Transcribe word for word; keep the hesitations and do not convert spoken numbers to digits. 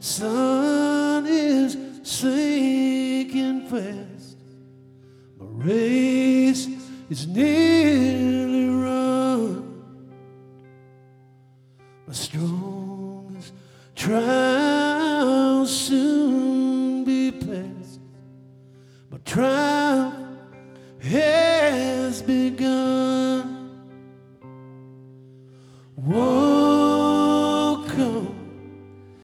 sun is sinking fast. My race is nearly run. My strongest trial soon be past. My triumph has begun.